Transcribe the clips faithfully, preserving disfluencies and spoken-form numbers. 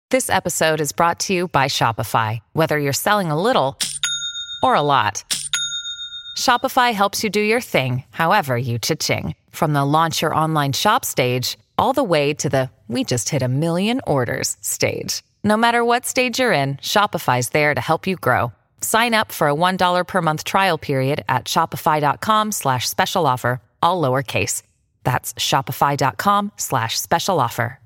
This episode is brought to you by Shopify. Whether you're selling a little or a lot, Shopify helps you do your thing, however you cha-ching. From the launch your online shop stage, all the way to the we just hit a million orders stage. No matter what stage you're in, Shopify's there to help you grow. Sign up for a one dollar per month trial period at shopify.com slash special offer, all lowercase. That's shopify.com slash special offer.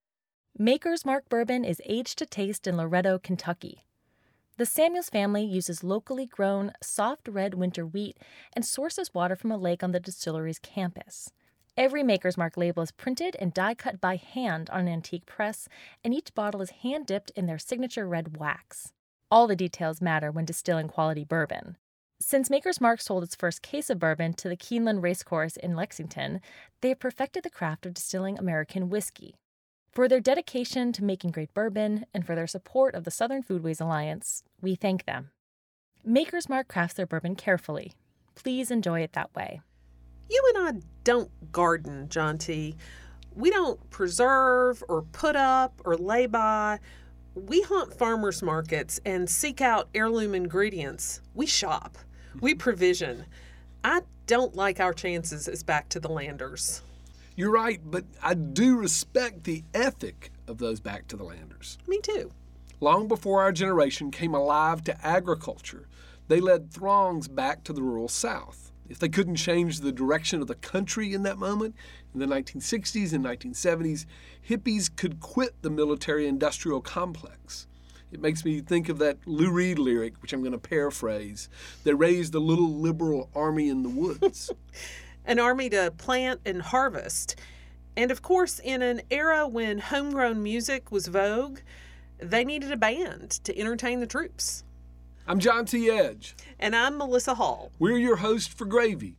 Maker's Mark Bourbon is aged to taste in Loretto, Kentucky. The Samuels family uses locally grown, soft red winter wheat and sources water from a lake on the distillery's campus. Every Maker's Mark label is printed and die-cut by hand on an antique press, and each bottle is hand-dipped in their signature red wax. All the details matter when distilling quality bourbon. Since Maker's Mark sold its first case of bourbon to the Keeneland Racecourse in Lexington, they have perfected the craft of distilling American whiskey. For their dedication to making great bourbon and for their support of the Southern Foodways Alliance, we thank them. Maker's Mark crafts their bourbon carefully. Please enjoy it that way. You and I don't garden, John T. We don't preserve or put up or lay by. We hunt farmers markets and seek out heirloom ingredients. We shop. We provision. I don't like our chances as back to the landers. You're right, but I do respect the ethic of those back to the landers. Me too. Long before our generation came alive to agriculture, they led throngs back to the rural South. If they couldn't change the direction of the country in that moment, in the nineteen sixties and nineteen seventies, hippies could quit the military-industrial complex. It makes me think of that Lou Reed lyric, which I'm going to paraphrase. They raised a little liberal army in the woods. An army to plant and harvest. And of course, in an era when homegrown music was vogue, they needed a band to entertain the troops. I'm John T. Edge. And I'm Melissa Hall. We're your host for Gravy.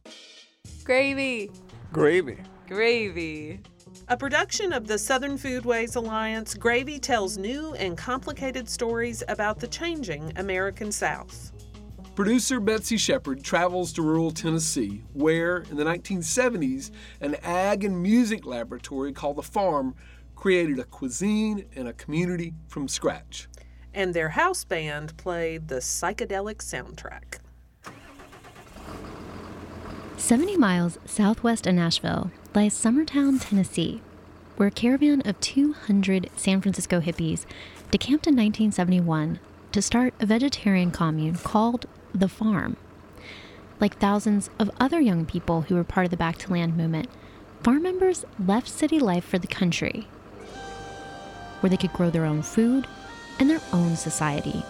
Gravy. Gravy. Gravy. A production of the Southern Foodways Alliance, Gravy tells new and complicated stories about the changing American South. Producer Betsy Shepard travels to rural Tennessee, where, in the nineteen seventies, an ag and music laboratory called The Farm created a cuisine and a community from scratch. And their house band played the psychedelic soundtrack. seventy miles southwest of Nashville lies Summertown, Tennessee, where a caravan of two hundred San Francisco hippies decamped in nineteen seventy-one to start a vegetarian commune called The Farm. Like thousands of other young people who were part of the Back to Land movement, farm members left city life for the country, where they could grow their own food and their own society.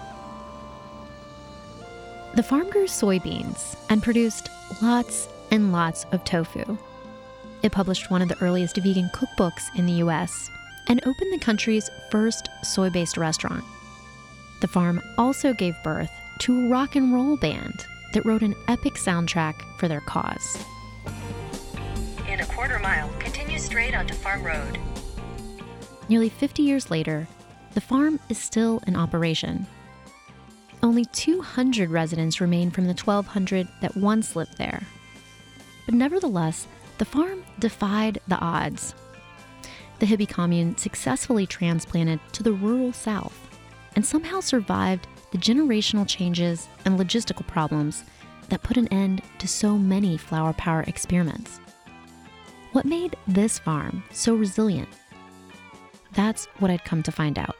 The farm grew soybeans and produced lots and lots of tofu. It published one of the earliest vegan cookbooks in the U S and opened the country's first soy-based restaurant. The farm also gave birth to a rock and roll band that wrote an epic soundtrack for their cause. In a quarter mile, continue straight onto Farm Road. Nearly fifty years later, the farm is still in operation. Only two hundred residents remain from the twelve hundred that once lived there. But nevertheless, the farm defied the odds. The hippie commune successfully transplanted to the rural South and somehow survived the generational changes and logistical problems that put an end to so many flower power experiments. What made this farm so resilient? That's what I'd come to find out.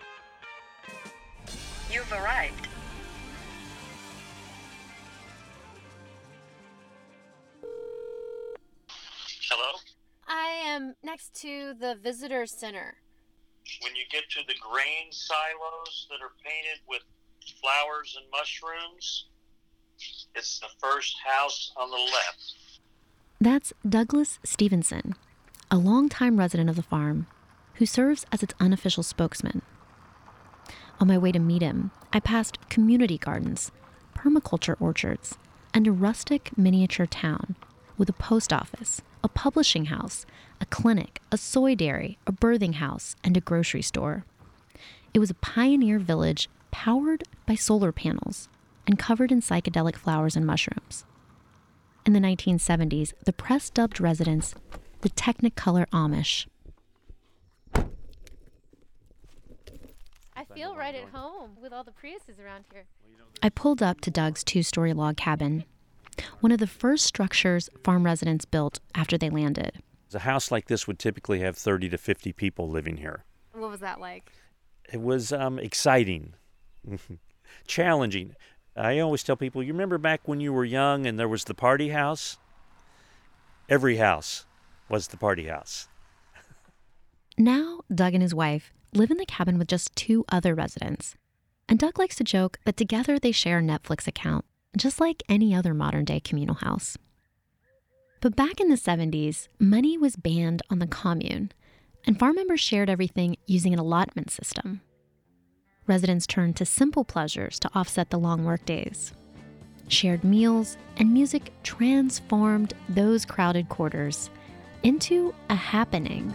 You've arrived. Hello? I am next to the visitor center. When you get to the grain silos that are painted with flowers and mushrooms, it's the first house on the left. That's Douglas Stevenson, a longtime resident of the farm who serves as its unofficial spokesman. On my way to meet him, I passed community gardens, permaculture orchards, and a rustic miniature town with a post office, a publishing house, a clinic, a soy dairy, a birthing house, and a grocery store. It was a pioneer village powered by solar panels and covered in psychedelic flowers and mushrooms. In the nineteen seventies, the press dubbed residents the Technicolor Amish. I feel right at home with all the Priuses around here. I pulled up to Doug's two-story log cabin, one of the first structures farm residents built after they landed. A house like this would typically have thirty to fifty people living here. What was that like? It was um, exciting, challenging. I always tell people, you remember back when you were young and there was the party house? Every house was the party house. Now, Doug and his wife live in the cabin with just two other residents. And Doug likes to joke that together they share a Netflix account, just like any other modern-day communal house. But back in the seventies, money was banned on the commune, and farm members shared everything using an allotment system. Residents turned to simple pleasures to offset the long workdays. Shared meals and music transformed those crowded quarters into a happening.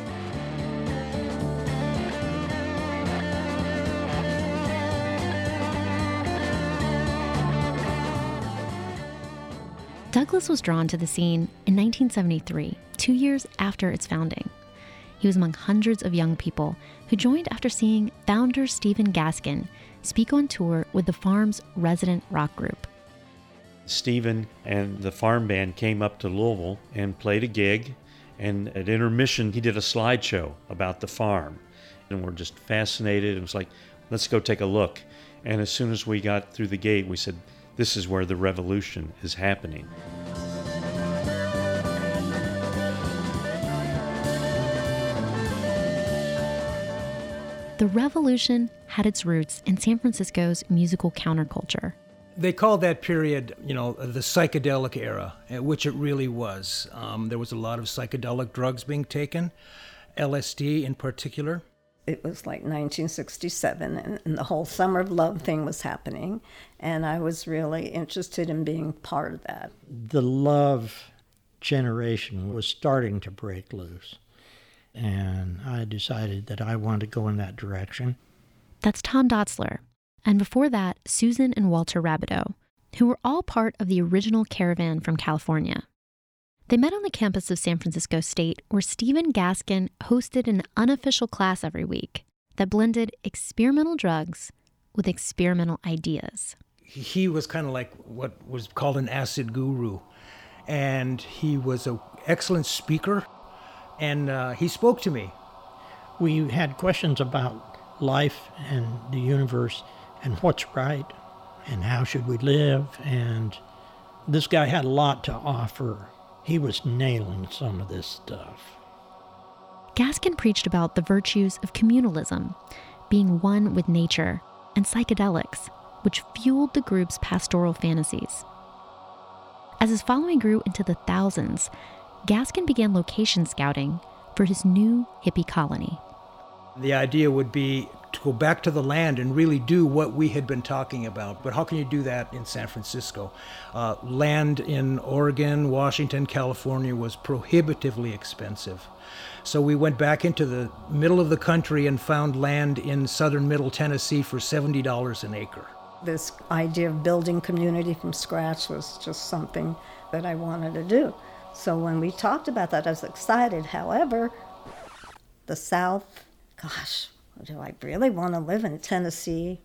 Douglas was drawn to the scene in nineteen seventy-three, two years after its founding. He was among hundreds of young people who joined after seeing founder Stephen Gaskin speak on tour with the farm's resident rock group. Stephen and the farm band came up to Louisville and played a gig, and at intermission he did a slideshow about the farm. And we're just fascinated. It was like, let's go take a look. And as soon as we got through the gate, we said, this is where the revolution is happening. The revolution had its roots in San Francisco's musical counterculture. They called that period, you know, the psychedelic era, which it really was. Um, there was a lot of psychedelic drugs being taken, L S D in particular. It was like nineteen sixty-seven, and, and the whole Summer of Love thing was happening, and I was really interested in being part of that. The love generation was starting to break loose, and I decided that I wanted to go in that direction. That's Tom Dotzler, and before that, Susan and Walter Rabideau, who were all part of the original caravan from California. They met on the campus of San Francisco State, where Stephen Gaskin hosted an unofficial class every week that blended experimental drugs with experimental ideas. He was kind of like what was called an acid guru, and he was an excellent speaker, and uh, he spoke to me. We had questions about life and the universe and what's right and how should we live, and this guy had a lot to offer. He was nailing some of this stuff. Gaskin preached about the virtues of communalism, being one with nature, and psychedelics, which fueled the group's pastoral fantasies. As his following grew into the thousands, Gaskin began location scouting for his new hippie colony. The idea would be to go back to the land and really do what we had been talking about. But how can you do that in San Francisco? Uh, land in Oregon, Washington, California was prohibitively expensive. So we went back into the middle of the country and found land in southern Middle Tennessee for seventy dollars an acre. This idea of building community from scratch was just something that I wanted to do. So when we talked about that, I was excited. However, the South, gosh, do I really want to live in Tennessee?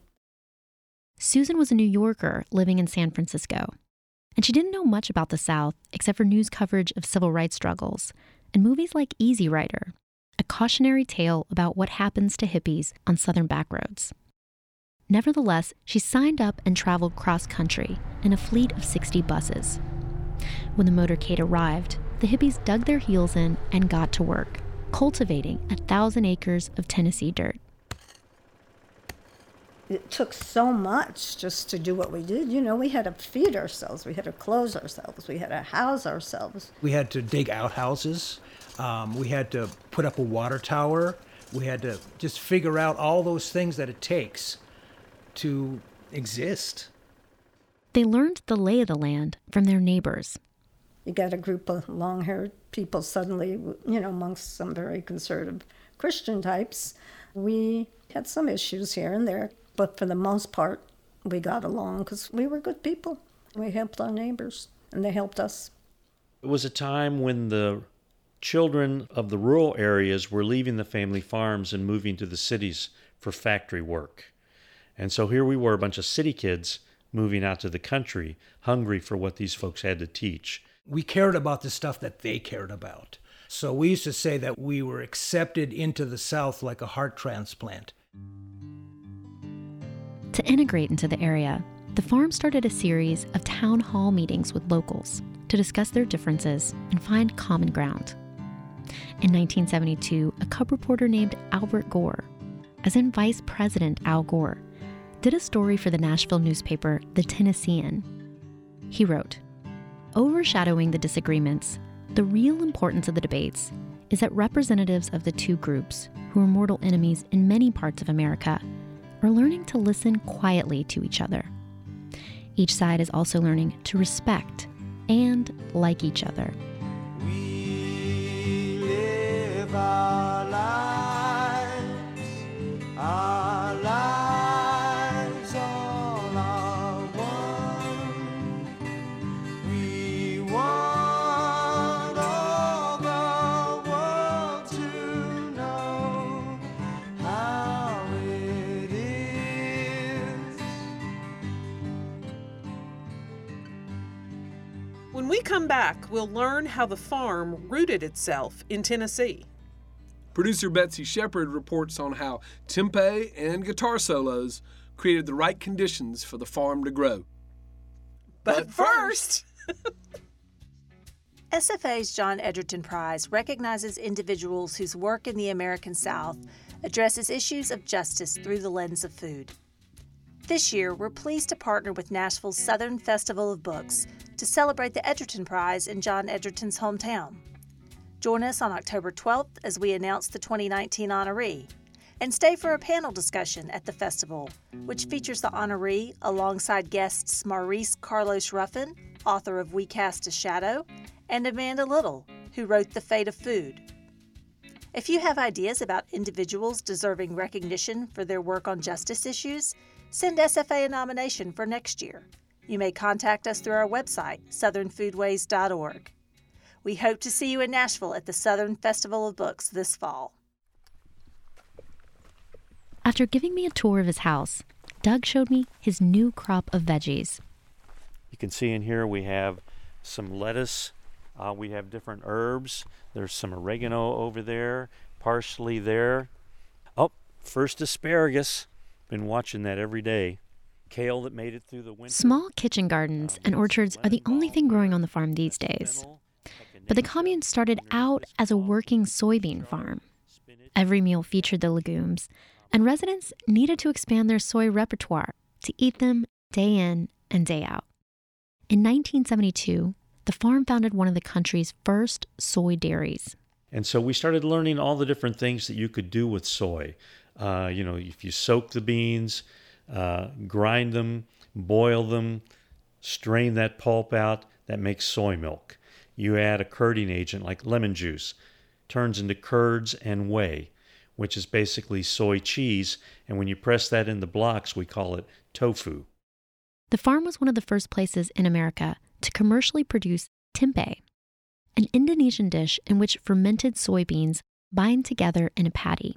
Susan was a New Yorker living in San Francisco, and she didn't know much about the South except for news coverage of civil rights struggles and movies like Easy Rider, a cautionary tale about what happens to hippies on southern backroads. Nevertheless, she signed up and traveled cross-country in a fleet of sixty buses. When the motorcade arrived, the hippies dug their heels in and got to work, cultivating a thousand acres of Tennessee dirt. It took so much just to do what we did. You know, we had to feed ourselves, we had to clothe ourselves, we had to house ourselves. We had to dig outhouses, um, we had to put up a water tower, we had to just figure out all those things that it takes to exist. They learned the lay of the land from their neighbors. You got a group of long-haired people suddenly, you know, amongst some very conservative Christian types. We had some issues here and there, but for the most part, we got along because we were good people. We helped our neighbors, and they helped us. It was a time when the children of the rural areas were leaving the family farms and moving to the cities for factory work. And so here we were, a bunch of city kids moving out to the country, hungry for what these folks had to teach. We cared about the stuff that they cared about. So we used to say that we were accepted into the South like a heart transplant. To integrate into the area, the farm started a series of town hall meetings with locals to discuss their differences and find common ground. In nineteen seventy-two, a cub reporter named Albert Gore, as in Vice President Al Gore, did a story for the Nashville newspaper, The Tennessean. He wrote, "Overshadowing the disagreements, the real importance of the debates is that representatives of the two groups, who are mortal enemies in many parts of America, are learning to listen quietly to each other. Each side is also learning to respect and like each other." We live our lives, our lives all are one. We want all the world to know how it is. When we come back, we'll learn how the farm rooted itself in Tennessee. Producer Betsy Shepard reports on how tempeh and guitar solos created the right conditions for the farm to grow. But, but first... S F A's John Edgerton Prize recognizes individuals whose work in the American South addresses issues of justice through the lens of food. This year, we're pleased to partner with Nashville's Southern Festival of Books to celebrate the Edgerton Prize in John Edgerton's hometown. Join us on October twelfth as we announce the twenty nineteen honoree, and stay for a panel discussion at the festival, which features the honoree alongside guests Maurice Carlos Ruffin, author of We Cast a Shadow, and Amanda Little, who wrote The Fate of Food. If you have ideas about individuals deserving recognition for their work on justice issues, send S F A a nomination for next year. You may contact us through our website, southern foodways dot org. We hope to see you in Nashville at the Southern Festival of Books this fall. After giving me a tour of his house, Doug showed me his new crop of veggies. You can see in here we have some lettuce, uh, we have different herbs. There's some oregano over there, parsley there. Oh, first asparagus. Been watching that every day. Kale that made it through the winter. Small kitchen gardens and orchards are the only thing growing on the farm these days. But the commune started out as a working soybean farm. Every meal featured the legumes, and residents needed to expand their soy repertoire to eat them day in and day out. In nineteen seventy-two, the farm founded one of the country's first soy dairies. And so we started learning all the different things that you could do with soy. Uh, you know, if you soak the beans, uh, grind them, boil them, strain that pulp out, that makes soy milk. You add a curding agent like lemon juice, turns into curds and whey, which is basically soy cheese, and when you press that into blocks, we call it tofu. The farm was one of the first places in America to commercially produce tempeh, an Indonesian dish in which fermented soybeans bind together in a patty.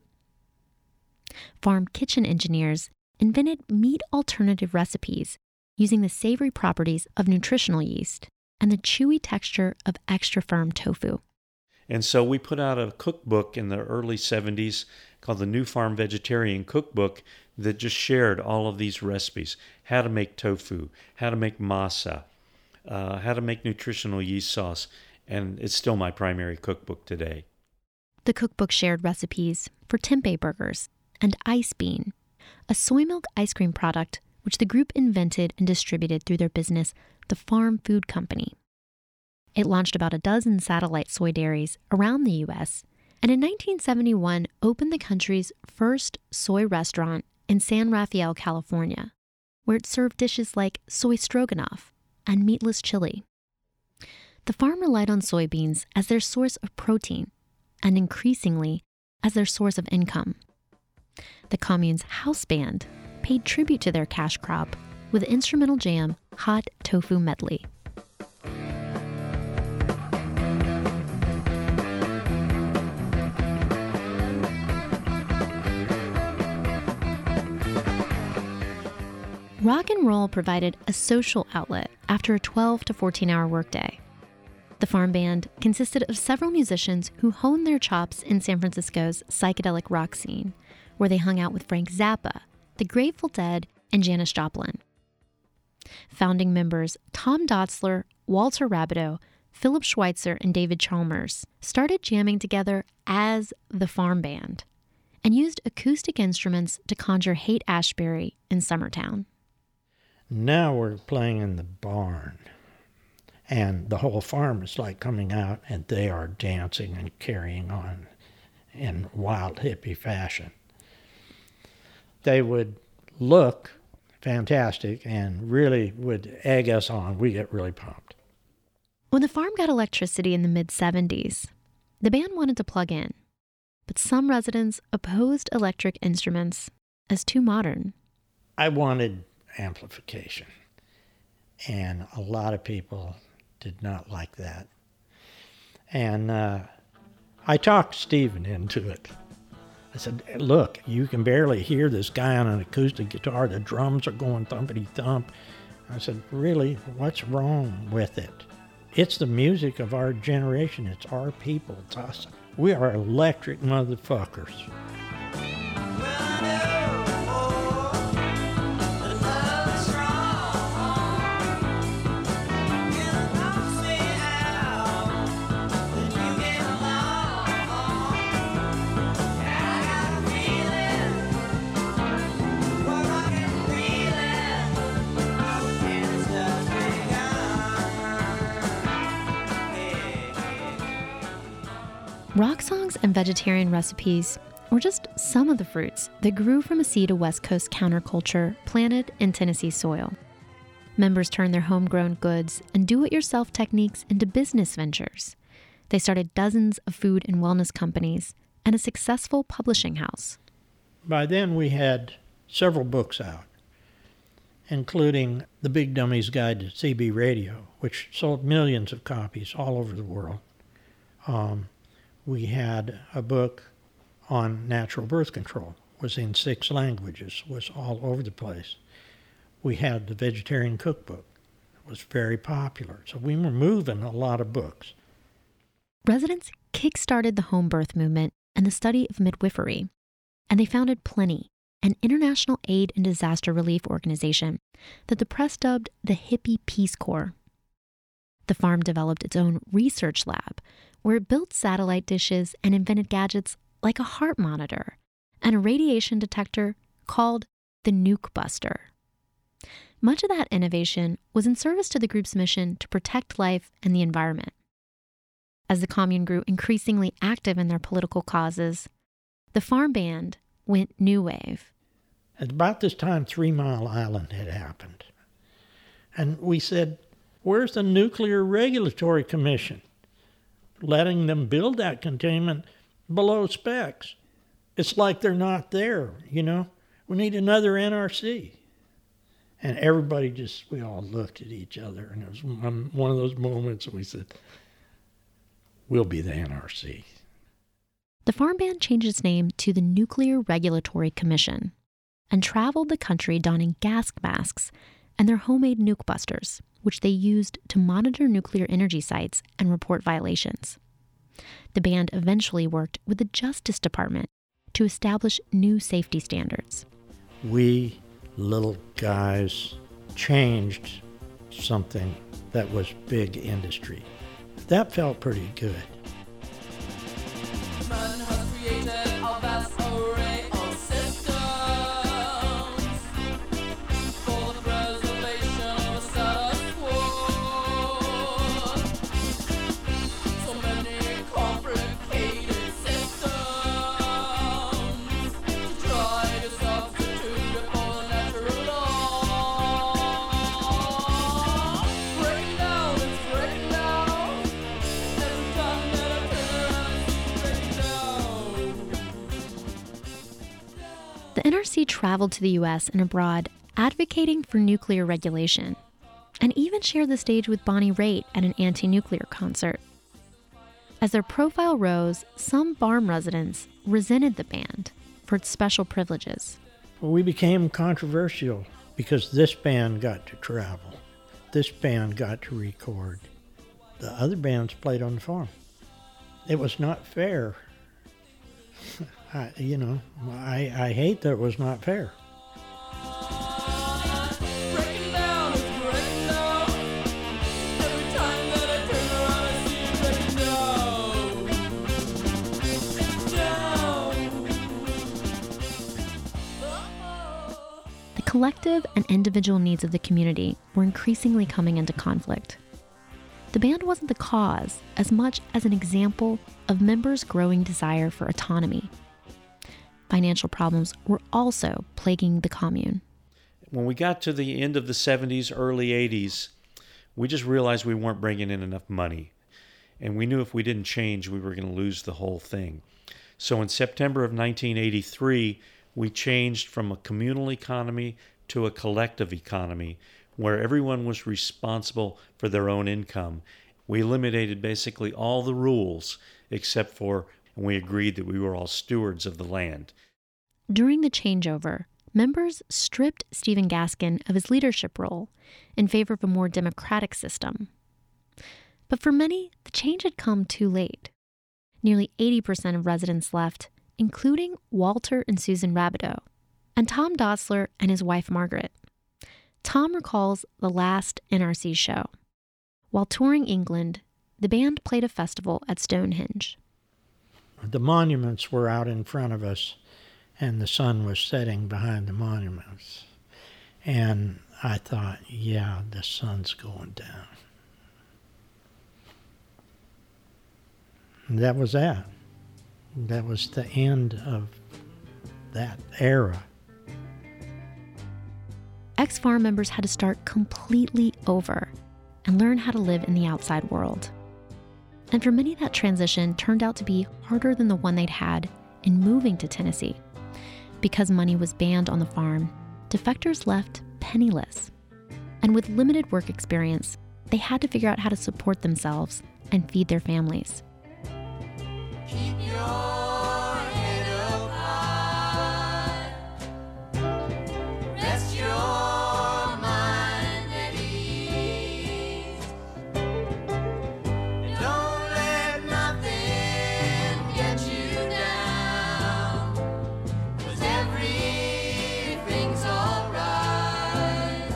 Farm kitchen engineers invented meat alternative recipes using the savory properties of nutritional yeast and the chewy texture of extra firm tofu. And so we put out a cookbook in the early seventies called the New Farm Vegetarian Cookbook that just shared all of these recipes. How to make tofu, how to make masa, uh, how to make nutritional yeast sauce, and it's still my primary cookbook today. The cookbook shared recipes for tempeh burgers and ice bean, a soy milk ice cream product which the group invented and distributed through their business, the Farm Food Company. It launched about a dozen satellite soy dairies around the U S, and in nineteen seventy-one opened the country's first soy restaurant in San Rafael, California, where it served dishes like soy stroganoff and meatless chili. The farm relied on soybeans as their source of protein and increasingly as their source of income. The commune's house band paid tribute to their cash crop with the instrumental jam Hot Tofu Medley. Rock and roll provided a social outlet after a twelve to fourteen hour workday. The farm band consisted of several musicians who honed their chops in San Francisco's psychedelic rock scene, where they hung out with Frank Zappa, the Grateful Dead, and Janis Joplin. Founding members Tom Dotzler, Walter Rabideau, Philip Schweitzer, and David Chalmers started jamming together as the Farm Band and used acoustic instruments to conjure Haight-Ashbury in Summertown. Now we're playing in the barn, and the whole farm is like coming out, and they are dancing and carrying on in wild hippie fashion. They would look fantastic and really would egg us on. We get really pumped. When the farm got electricity in the mid-seventies, the band wanted to plug in, but some residents opposed electric instruments as too modern. I wanted amplification, and a lot of people did not like that. And uh, I talked Stephen into it. I said, look, you can barely hear this guy on an acoustic guitar. The drums are going thumpity-thump. I said, really, what's wrong with it? It's the music of our generation. It's our people. It's us. We are electric motherfuckers. Rock songs and vegetarian recipes were just some of the fruits that grew from a seed of West Coast counterculture planted in Tennessee soil. Members turned their homegrown goods and do-it-yourself techniques into business ventures. They started dozens of food and wellness companies and a successful publishing house. By then we had several books out, including The Big Dummy's Guide to C B Radio, which sold millions of copies all over the world. Um, we had a book on natural birth control, was in six languages, was all over the place. We had the Vegetarian Cookbook, was very popular. So we were moving a lot of books. Residents kick-started the home birth movement and the study of midwifery, and they founded Plenty, an international aid and disaster relief organization that the press dubbed the Hippie Peace Corps. The farm developed its own research lab, where it built satellite dishes and invented gadgets like a heart monitor and a radiation detector called the Nuke Buster. Much of that innovation was in service to the group's mission to protect life and the environment. As the commune grew increasingly active in their political causes, the farm band went new wave. At about this time, Three Mile Island had happened. And we said, where's the Nuclear Regulatory Commission? Letting them build that containment below specs. It's like they're not there, you know? We need another N R C. And everybody just, we all looked at each other, and it was one of those moments we said, we'll be the N R C. The farm band changed its name to the Nuclear Regulatory Commission and traveled the country donning gas masks and their homemade nuke busters, which they used to monitor nuclear energy sites and report violations. The band eventually worked with the Justice Department to establish new safety standards. We little guys changed something that was big industry. That felt pretty good. Man has created a vast array of systems for the preservation of a status quo. So many complicated systems to try to substitute it for natural law. Break down, it's break down. Every time that I turn, The N R C traveled to the U S and abroad advocating for nuclear regulation, and even shared the stage with Bonnie Raitt at an anti-nuclear concert. As their profile rose, some farm residents resented the band for its special privileges. Well, we became controversial because this band got to travel. This band got to record. The other bands played on the farm. It was not fair. I, you know, I, I hate that it was not fair. The collective and individual needs of the community were increasingly coming into conflict. The band wasn't the cause as much as an example of members' growing desire for autonomy. Financial problems were also plaguing the commune. When we got to the end of the seventies, early eighties, we just realized we weren't bringing in enough money. And we knew if we didn't change, we were going to lose the whole thing. So in September of nineteen eighty-three, we changed from a communal economy to a collective economy where everyone was responsible for their own income. We eliminated basically all the rules except for, and we agreed that we were all stewards of the land. During the changeover, members stripped Stephen Gaskin of his leadership role in favor of a more democratic system. But for many, the change had come too late. Nearly eighty percent of residents left, including Walter and Susan Rabideau, and Tom Dossler and his wife Margaret. Tom recalls the last N R C show. While touring England, the band played a festival at Stonehenge. The monuments were out in front of us, and the sun was setting behind the monuments. And I thought, yeah, the sun's going down. And that was that. That was the end of that era. Ex-farm members had to start completely over and learn how to live in the outside world. And for many, that transition turned out to be harder than the one they'd had in moving to Tennessee. Because money was banned on the farm, defectors left penniless. And with limited work experience, they had to figure out how to support themselves and feed their families. Keep your head up high. Rest your mind at ease. Don't let nothing get you down, 'cause everything's alright.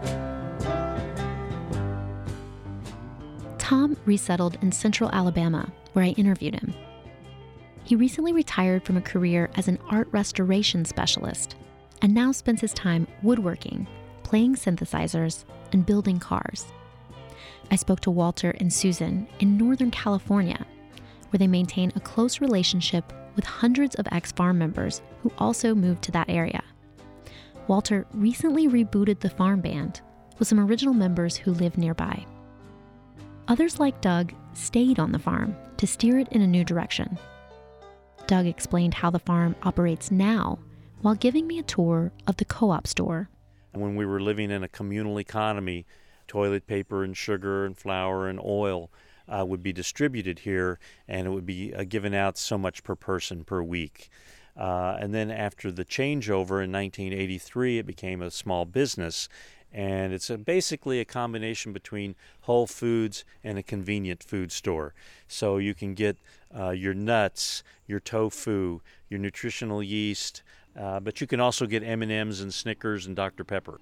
Tom resettled in central Alabama, where I interviewed him. He recently retired from a career as an art restoration specialist and now spends his time woodworking, playing synthesizers, and building cars. I spoke to Walter and Susan in Northern California, where they maintain a close relationship with hundreds of ex-farm members who also moved to that area. Walter recently rebooted the farm band with some original members who live nearby. Others like Doug stayed on the farm to steer it in a new direction. Doug explained how the farm operates now while giving me a tour of the co-op store. And when we were living in a communal economy, toilet paper and sugar and flour and oil uh, would be distributed here, and it would be uh, given out so much per person per week. Uh, and then after the changeover in nineteen eighty-three, it became a small business. And it's a, basically a combination between Whole Foods and a convenient food store. So you can get uh, your nuts, your tofu, your nutritional yeast, uh, but you can also get M and M's and Snickers and Doctor Pepper.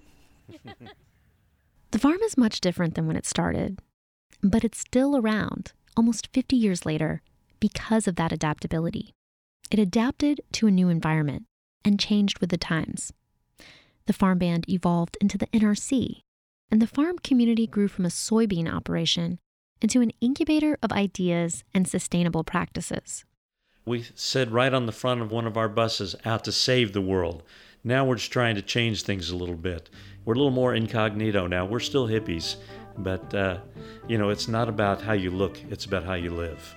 The farm is much different than when it started, but it's still around almost fifty years later because of that adaptability. It adapted to a new environment and changed with the times. The farm band evolved into the N R C, and the farm community grew from a soybean operation into an incubator of ideas and sustainable practices. We said right on the front of one of our buses, out to save the world. Now we're just trying to change things a little bit. We're a little more incognito now. We're still hippies, but, uh, you know, it's not about how you look, it's about how you live.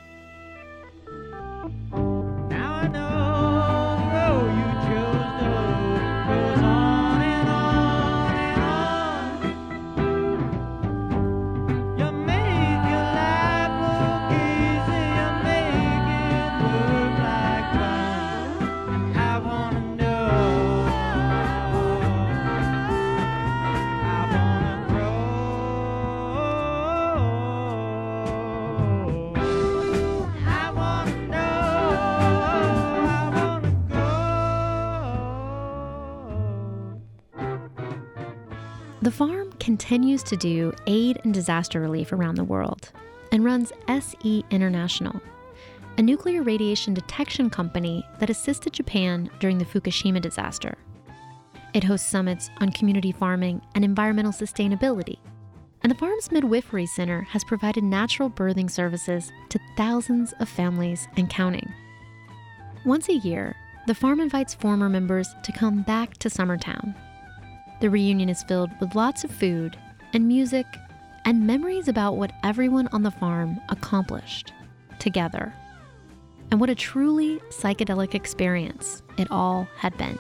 Now I know the road you chose goes on and on and on. You make your life look easy, you make it look like fun. I wanna know The farm continues to do aid and disaster relief around the world and runs S E International, a nuclear radiation detection company that assisted Japan during the Fukushima disaster. It hosts summits on community farming and environmental sustainability, and the farm's midwifery center has provided natural birthing services to thousands of families and counting. Once a year, the farm invites former members to come back to Summertown. The reunion is filled with lots of food and music and memories about what everyone on the farm accomplished together, and what a truly psychedelic experience it all had been.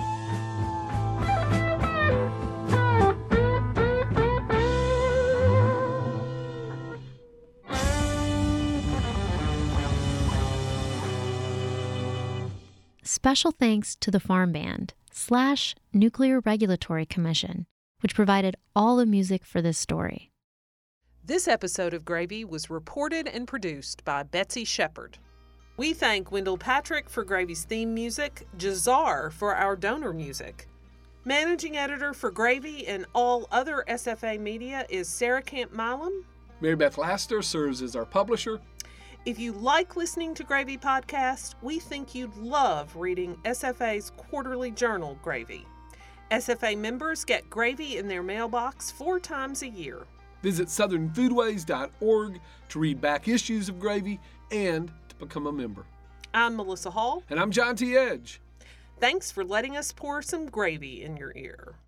Special thanks to the Farm Band slash Nuclear Regulatory Commission, which provided all the music for this story. This episode of Gravy was reported and produced by Betsy Shepard. We thank Wendell Patrick for Gravy's theme music, Jazar for our donor music. Managing editor for Gravy and all other S F A media is Sarah Camp Milam. Mary Beth Laster serves as our publisher. If you like listening to Gravy Podcast, we think you'd love reading S F A's quarterly journal, Gravy. S F A members get Gravy in their mailbox four times a year. Visit southern foodways dot org to read back issues of Gravy and to become a member. I'm Melissa Hall. And I'm John T. Edge. Thanks for letting us pour some gravy in your ear.